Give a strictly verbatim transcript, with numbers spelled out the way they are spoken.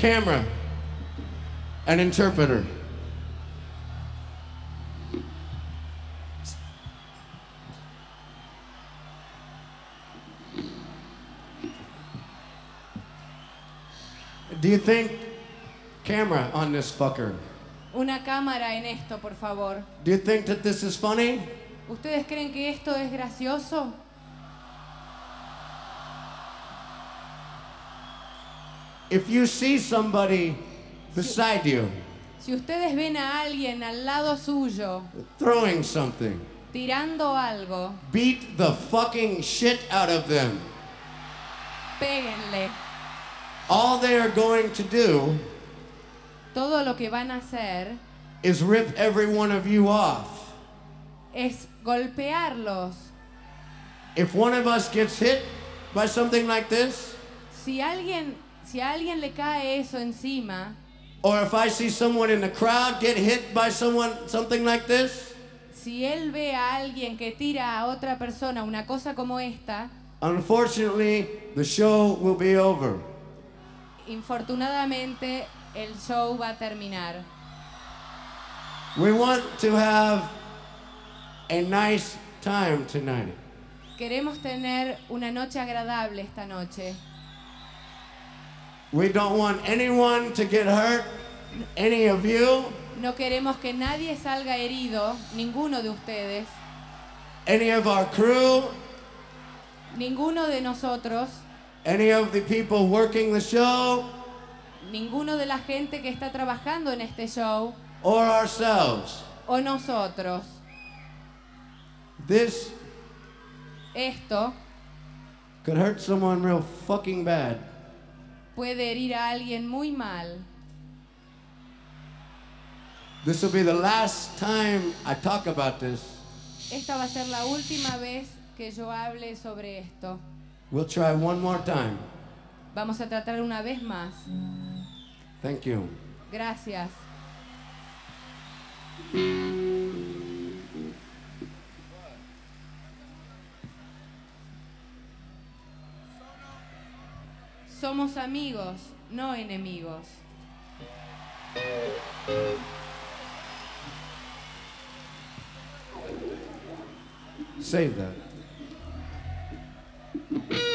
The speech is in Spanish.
camera, an interpreter. Do you think, camera on this fucker, Una cámara en esto, por favor. do you think that this is funny? ¿Ustedes creen que esto es gracioso? If you see somebody beside you Si ustedes ven a alguien al lado suyo throwing something, tirando algo, beat the fucking shit out of them. péguenle. All they are going to do Todo lo que van a hacer is rip every one of you off. es golpearlos. If one of us gets hit by something like this, Si alguien, si a alguien le cae eso encima, or if I see someone in the crowd get hit by someone, something like this, si él ve a alguien que tira a otra persona una cosa como esta, unfortunately, the show will be over. infortunadamente el show va a terminar. We want to have a nice time tonight. Queremos tener una noche agradable esta noche. We don't want anyone to get hurt, any of you, No queremos que nadie salga herido, ninguno de ustedes, any of our crew, ninguno de nosotros, any of the people working the show, ninguno de la gente que está trabajando en este show or ourselves. o nosotros. This Esto could hurt someone real fucking bad. puede herir a alguien muy mal. This will be the last time I talk about this. Esta va a ser la última vez que yo hable sobre esto. We'll try one more time. Vamos a tratar una vez más. Thank you. Gracias. Somos amigos, no enemigos. Save that.